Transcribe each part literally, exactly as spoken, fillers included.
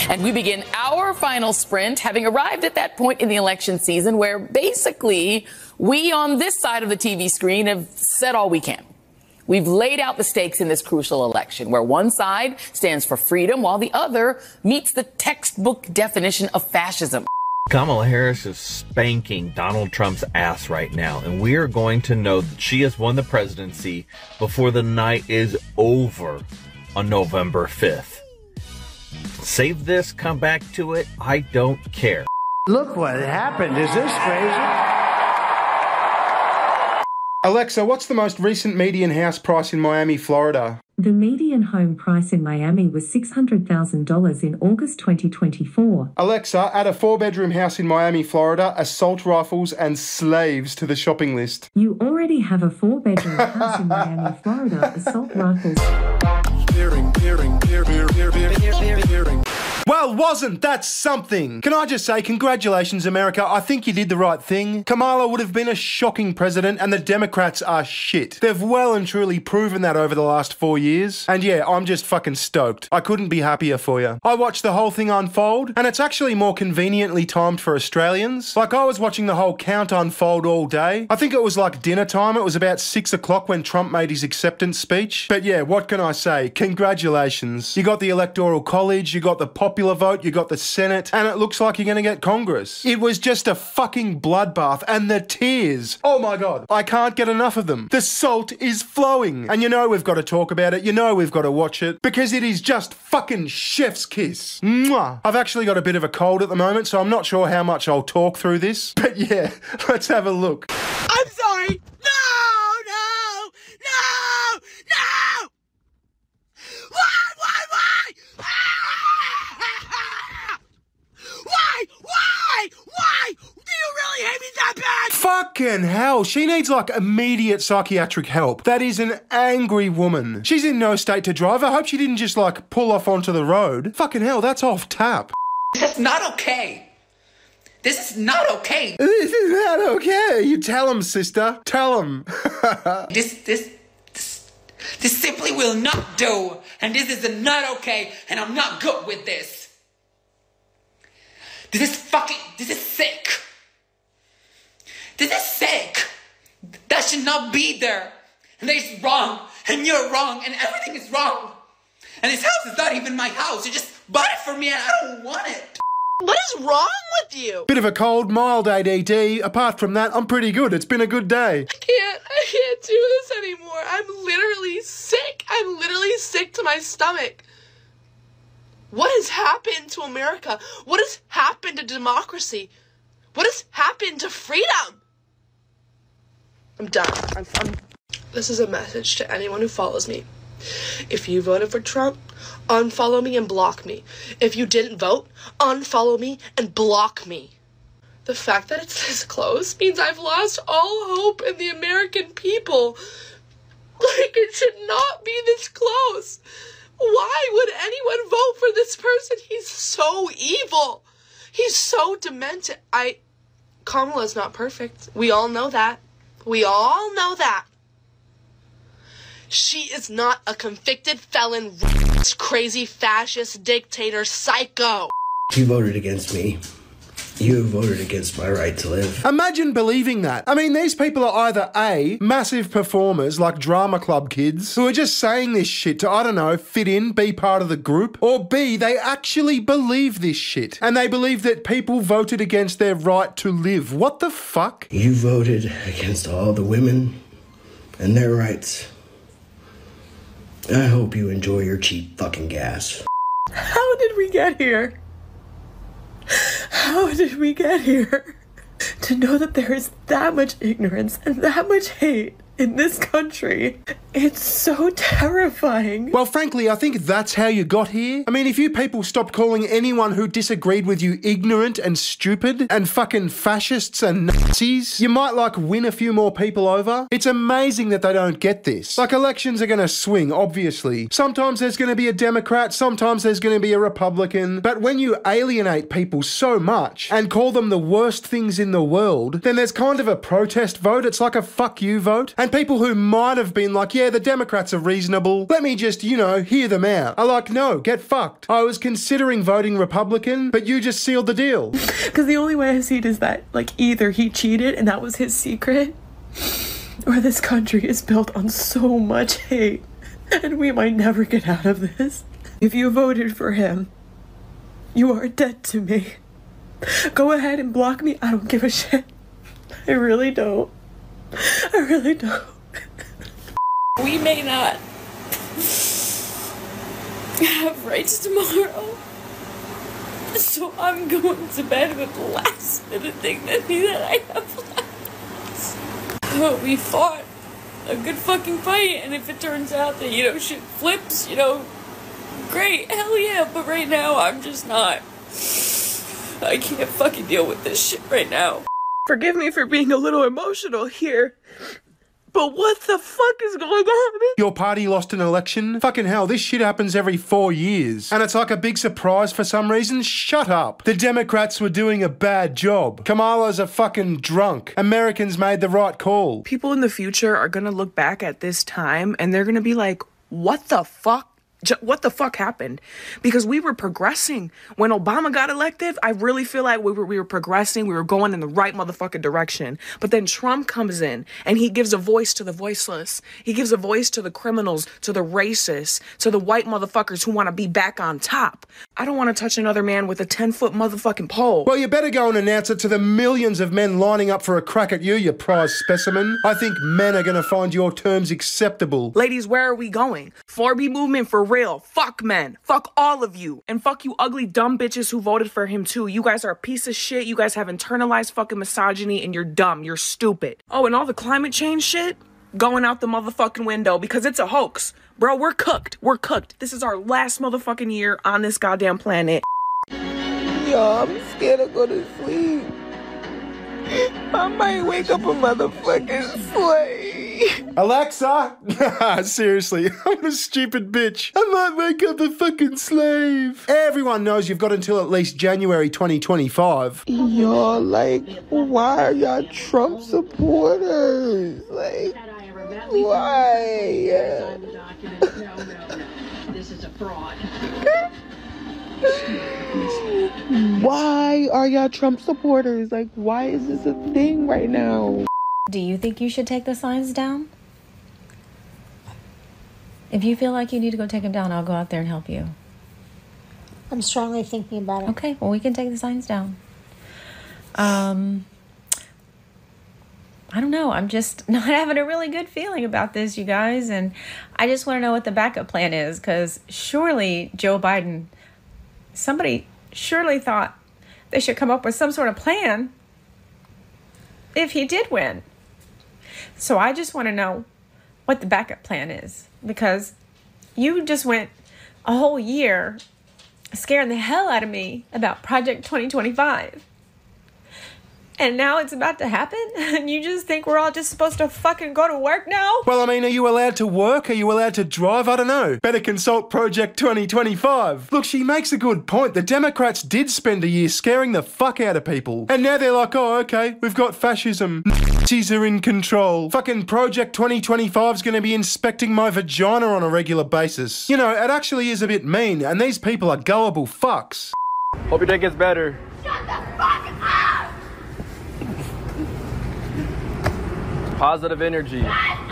And we begin our final sprint, having arrived at that point in the election season where basically we on this side of the T V screen have said all we can. We've laid out the stakes in this crucial election, where one side stands for freedom while the other meets the textbook definition of fascism. Kamala Harris is spanking Donald Trump's ass right now, and we are going to know that she has won the presidency before the night is over on November fifth. Save this, come back to it, I don't care. Look what happened. Is this crazy? Alexa, what's the most recent median house price in Miami, Florida? The median home price in Miami was six hundred thousand dollars in August twenty twenty-four. Alexa, add a four-bedroom house in Miami, Florida, assault rifles and slaves to the shopping list. You already have a four-bedroom house in Miami, Florida, assault rifles. Hearing, hearing, hearing, hearing, hearing, hearing. Well, wasn't that something? Can I just say, congratulations, America. I think you did the right thing. Kamala would have been a shocking president, and the Democrats are shit. They've well and truly proven that over the last four years. And yeah, I'm just fucking stoked. I couldn't be happier for you. I watched the whole thing unfold, and it's actually more conveniently timed for Australians. Like, I was watching the whole count unfold all day. I think it was like dinner time. It was about six o'clock when Trump made his acceptance speech. But yeah, what can I say? Congratulations. You got the Electoral College, you got the popular vote, you got the Senate, and it looks like you're going to get Congress. It was just a fucking bloodbath, and the tears. Oh my God, I can't get enough of them. The salt is flowing. And you know we've got to talk about it. You know we've got to watch it because it is just fucking chef's kiss. Mwah. I've actually got a bit of a cold at the moment, so I'm not sure how much I'll talk through this. But yeah, let's have a look. I'm sorry. No, no, no, no. Why, why, why? Why? Why? Why? Do you really hate me that bad? Fucking hell, she needs like immediate psychiatric help. That is an angry woman. She's in no state to drive. I hope she didn't just like pull off onto the road. Fucking hell, that's off tap. That's not okay. This is not okay. This is not okay. You tell him, sister. Tell him. this, this, this, this simply will not do. And this is not okay. And I'm not good with this. This is fucking, this is sick. This is sick. That should not be there. And that is wrong. And you're wrong. And everything is wrong. And this house is not even my house. You just bought it for me and I don't want it. What is wrong with you? Bit of a cold, mild A D D. Apart from that, I'm pretty good. It's been a good day. I can't, I can't do this anymore. I'm literally sick. I'm literally sick to my stomach. What has happened to America? What has happened to democracy? What has happened to freedom? I'm done. I'm, I'm... This is a message to anyone who follows me. If you voted for Trump, unfollow me and block me. If you didn't vote, unfollow me and block me. The fact that it's this close means I've lost all hope in the American people. Like, it should not be this close. Why would anyone vote for this person? He's so evil. He's so demented. I... Kamala's not perfect. We all know that. We all know that. She is not a convicted felon, crazy fascist dictator psycho. You voted against me. You voted against my right to live. Imagine believing that. I mean, these people are either A, massive performers like drama club kids who are just saying this shit to, I don't know, fit in, be part of the group, or B, they actually believe this shit and they believe that people voted against their right to live. What the fuck? You voted against all the women and their rights. I hope you enjoy your cheap fucking gas. How did we get here? How did we get here? To know that there is that much ignorance and that much hate in this country. It's so terrifying. Well, frankly, I think that's how you got here. I mean, if you people stopped calling anyone who disagreed with you ignorant and stupid and fucking fascists and Nazis, you might, like, win a few more people over. It's amazing that they don't get this. Like, elections are gonna swing, obviously. Sometimes there's gonna be a Democrat, sometimes there's gonna be a Republican, but when you alienate people so much and call them the worst things in the world, then there's kind of a protest vote. It's like a fuck you vote. And And people who might have been like, yeah, the Democrats are reasonable, let me just, you know, hear them out, are like, no, get fucked. I was considering voting Republican, but you just sealed the deal. Because the only way I see it is that, like, either he cheated and that was his secret, or this country is built on so much hate, and we might never get out of this. If you voted for him, you are dead to me. Go ahead and block me. I don't give a shit. I really don't. I really don't. We may not have rights tomorrow. So I'm going to bed with the last bit of dignity that I have left. But we fought a good fucking fight, and if it turns out that, you know, shit flips, you know, great, hell yeah, but right now I'm just not. I can't fucking deal with this shit right now. Forgive me for being a little emotional here, but what the fuck is going on? Your party lost an election? Fucking hell, this shit happens every four years. And it's like a big surprise for some reason? Shut up. The Democrats were doing a bad job. Kamala's a fucking drunk. Americans made the right call. People in the future are gonna look back at this time and they're gonna be like, what the fuck? What the fuck happened? Because we were progressing. When Obama got elected, I really feel like we were we were progressing. We were going in the right motherfucking direction. But then Trump comes in and he gives a voice to the voiceless. He gives a voice to the criminals, to the racists, to the white motherfuckers who want to be back on top. I don't want to touch another man with a ten-foot motherfucking pole. Well, you better go and announce it to the millions of men lining up for a crack at you, you prize specimen. I think men are going to find your terms acceptable. Ladies, where are we going? four B movement for real. Fuck men. Fuck all of you. And fuck you ugly dumb bitches who voted for him too. You guys are a piece of shit. You guys have internalized fucking misogyny and you're dumb. You're stupid. Oh, and all the climate change shit? Going out the motherfucking window because it's a hoax. Bro, we're cooked. We're cooked. This is our last motherfucking year on this goddamn planet. Yo, I'm scared to go to sleep. I might wake up a motherfucking slave. Alexa! Seriously, I'm a stupid bitch. I might wake up a fucking slave. Everyone knows you've got until at least January twenty twenty-five. Yo, like, why are y'all Trump supporters? Like, why? This is a fraud. Why are y'all Trump supporters? Like, why is this a thing right now? Do you think you should take the signs down? If you feel like you need to go take them down, I'll go out there and help you. I'm strongly thinking about it. Okay, well, we can take the signs down. Um, I don't know. I'm just not having a really good feeling about this, you guys. And I just want to know what the backup plan is, because surely Joe Biden... Somebody surely thought they should come up with some sort of plan if he did win. So I just want to know what the backup plan is, because you just went a whole year scaring the hell out of me about Project twenty twenty-five. And now it's about to happen? And you just think we're all just supposed to fucking go to work now? Well, I mean, are you allowed to work? Are you allowed to drive? I don't know. Better consult Project twenty twenty-five. Look, she makes a good point. The Democrats did spend a year scaring the fuck out of people. And now they're like, oh, okay, we've got fascism. Nazis are in control. Fucking Project twenty twenty-five's gonna be inspecting my vagina on a regular basis. You know, it actually is a bit mean, and these people are gullible fucks. Hope your day gets better. Shut the fuck up! Positive energy.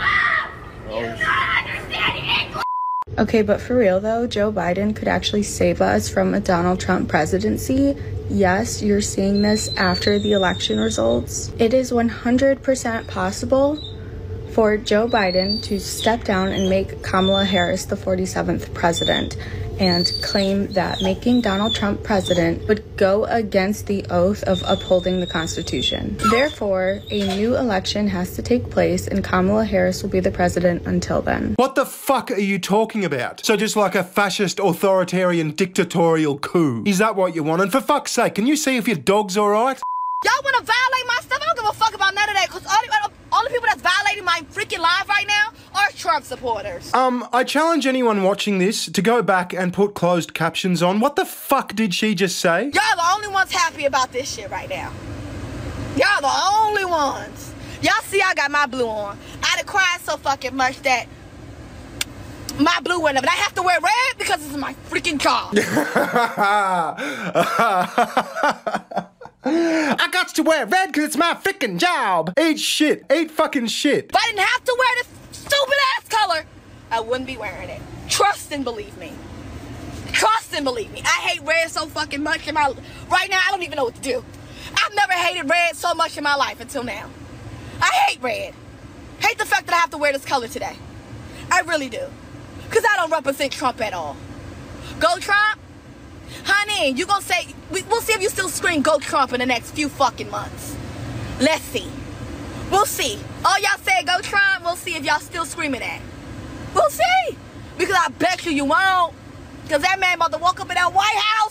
Okay, but for real though, Joe Biden could actually save us from a Donald Trump presidency. Yes, you're seeing this after the election results. It is one hundred percent possible for Joe Biden to step down and make Kamala Harris the forty-seventh president, and claim that making Donald Trump president would go against the oath of upholding the Constitution. Therefore, a new election has to take place and Kamala Harris will be the president until then. What the fuck are you talking about? So just like a fascist, authoritarian, dictatorial coup? Is that what you want? And for fuck's sake, can you see if your dog's alright? Y'all wanna violate my stuff? I don't give a fuck about none of that, because all the, all the people that's violating my freaking life right now are Trump supporters. Um, I challenge anyone watching this to go back and put closed captions on. What the fuck did she just say? Y'all the only ones happy about this shit right now. Y'all the only ones. Y'all see I got my blue on. I done cried so fucking much that my blue went up. And I have to wear red because this is my freaking job. I got to wear red because it's my freaking job. Eat shit. Eat fucking shit. If I didn't have to wear this stupid ass color, I wouldn't be wearing it. Trust and believe me. Trust and believe me. I hate red so fucking much in my... Right now, I don't even know what to do. I've never hated red so much in my life until now. I hate red. Hate the fact that I have to wear this color today. I really do. Because I don't represent Trump at all. Go Trump? Honey, you gonna say... We, we'll see if you still scream Go Trump in the next few fucking months. Let's see. We'll see. All y'all say Go Trump, we'll see if y'all still screaming that. We'll see. Because I bet you you won't. Because that man about to walk up in that White House.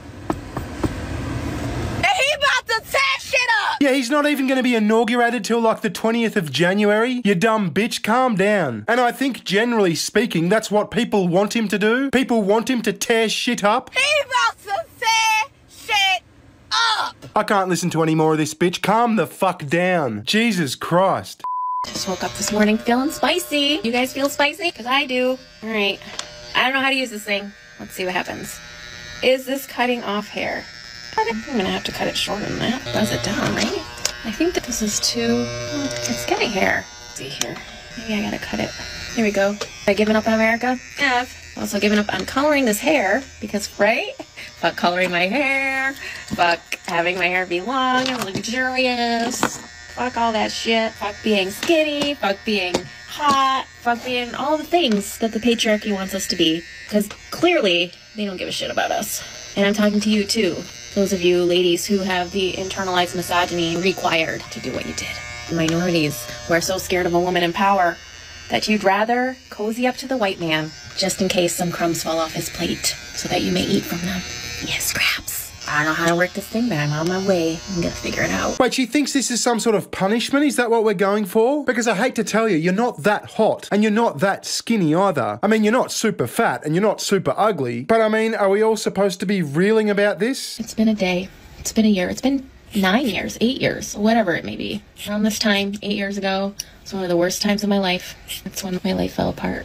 And he about to tear shit up. Yeah, he's not even going to be inaugurated till like the twentieth of January. You dumb bitch, calm down. And I think generally speaking, that's what people want him to do. People want him to tear shit up. He about to tear shit up. I can't listen to any more of this bitch. Calm the fuck down. Jesus Christ. Just woke up this morning feeling spicy. You guys feel spicy? Because I do. All right. I don't know how to use this thing. Let's see what happens. Is this cutting off hair? I'm gonna have to cut it shorter than that. Buzz it down, right? I think that this is too... Oh, it's getting hair. Let's see here. Maybe I gotta cut it. Here we go. Have I given up on America? I have. Also given up on coloring this hair because, right? Fuck coloring my hair. Fuck having my hair be long and luxurious. Fuck all that shit. Fuck being skinny. Fuck being hot. Fuck being all the things that the patriarchy wants us to be. Because clearly, they don't give a shit about us. And I'm talking to you too. Those of you ladies who have the internalized misogyny required to do what you did. The minorities who are so scared of a woman in power that you'd rather cozy up to the white man just in case some crumbs fall off his plate so that you may eat from them. Yes, scraps. I don't know how to work this thing, but I'm on my way. I'm gonna figure it out. Wait, she thinks this is some sort of punishment? Is that what we're going for? Because I hate to tell you, you're not that hot, and you're not that skinny either. I mean, you're not super fat, and you're not super ugly. But I mean, are we all supposed to be reeling about this? It's been a day. It's been a year. It's been nine years, eight years, whatever it may be. Around this time, eight years ago, it's one of the worst times of my life. It's when my life fell apart.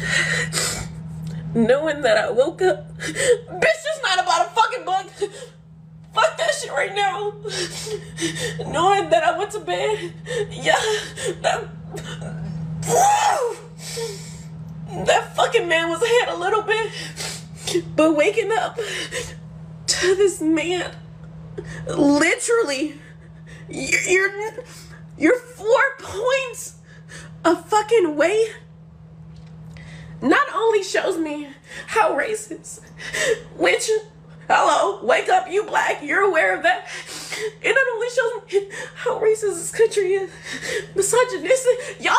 Knowing that I woke up, bitch, it's not about a fucking book. Fuck that shit right now. Knowing that I went to bed, yeah, that, that fucking man was ahead a little bit, but waking up to this man, literally, you're, you're four points of fucking weight. Not only shows me how racist, which, hello, wake up, you black, you're aware of that. It not only shows me how racist this country is, misogynistic, y'all.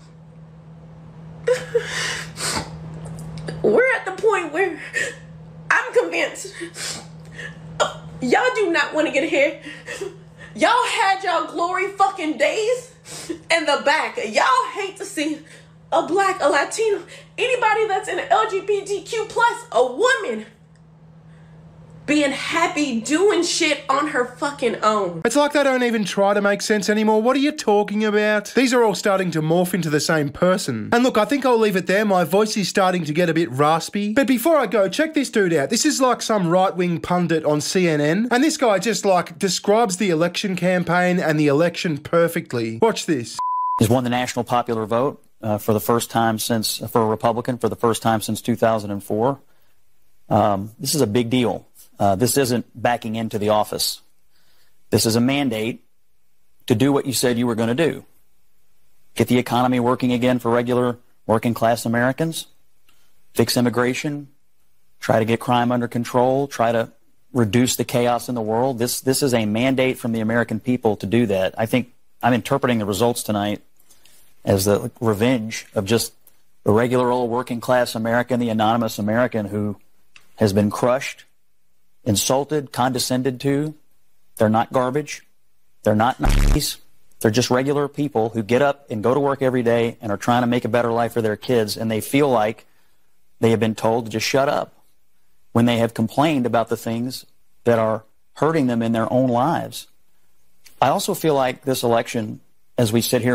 We're at the point where I'm convinced uh, y'all do not want to get ahead. Y'all had y'all glory fucking days in the back. Y'all hate to see a black, a Latino, anybody that's in an L G B T Q plus, a woman, being happy doing shit on her fucking own. It's like they don't even try to make sense anymore. What are you talking about? These are all starting to morph into the same person. And look, I think I'll leave it there. My voice is starting to get a bit raspy. But before I go, check this dude out. This is like some right-wing pundit on C N N. And this guy just like describes the election campaign and the election perfectly. Watch this. He's won the national popular vote. Uh, for the first time since, for a Republican, for the first time since two thousand four. Um, this is a big deal. Uh, this isn't backing into the office. This is a mandate to do what you said you were going to do. Get the economy working again for regular working class Americans, fix immigration, try to get crime under control, try to reduce the chaos in the world. This, this is a mandate from the American people to do that. I think I'm interpreting the results tonight as the revenge of just the regular old working class American, the anonymous American who has been crushed, insulted, condescended to. They're not garbage. They're not nice. They're just regular people who get up and go to work every day and are trying to make a better life for their kids, and they feel like they have been told to just shut up when they have complained about the things that are hurting them in their own lives. I also feel like this election, as we sit here and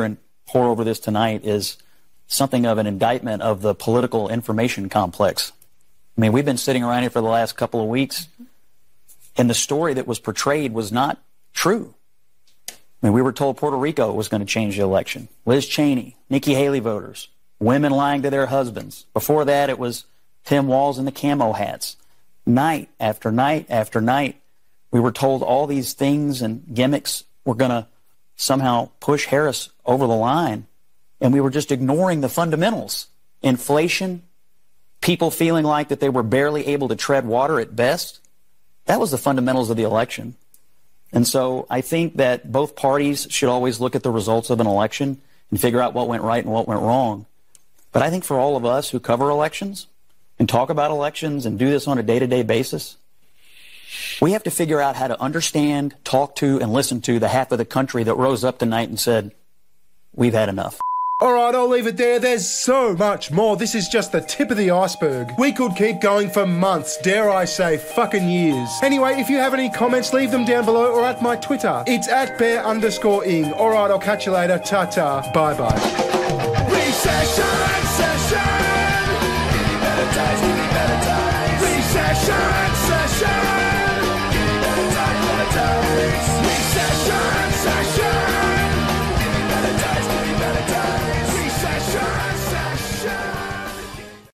pour over this tonight is something of an indictment of the political information complex. I mean, we've been sitting around here for the last couple of weeks, and the story that was portrayed was not true. I mean, we were told Puerto Rico was going to change the election. Liz Cheney, Nikki Haley voters, women lying to their husbands. Before that, it was Tim Walz and the camo hats. Night after night after night, we were told all these things and gimmicks were going to somehow push Harris over the line, and we were just ignoring the fundamentals. Inflation, people feeling like that they were barely able to tread water at best. That was the fundamentals of the election. And so I think that both parties should always look at the results of an election and figure out what went right and what went wrong. But I think for all of us who cover elections and talk about elections and do this on a day-to-day basis, we have to figure out how to understand, talk to, and listen to the half of the country that rose up tonight and said, we've had enough. All right, I'll leave it there. There's so much more. This is just the tip of the iceberg. We could keep going for months, dare I say, fucking years. Anyway, if you have any comments, leave them down below or at my Twitter. It's at bear underscore ing. All right, I'll catch you later. Ta-ta. Bye-bye. Recession, session. Give me better times, give me better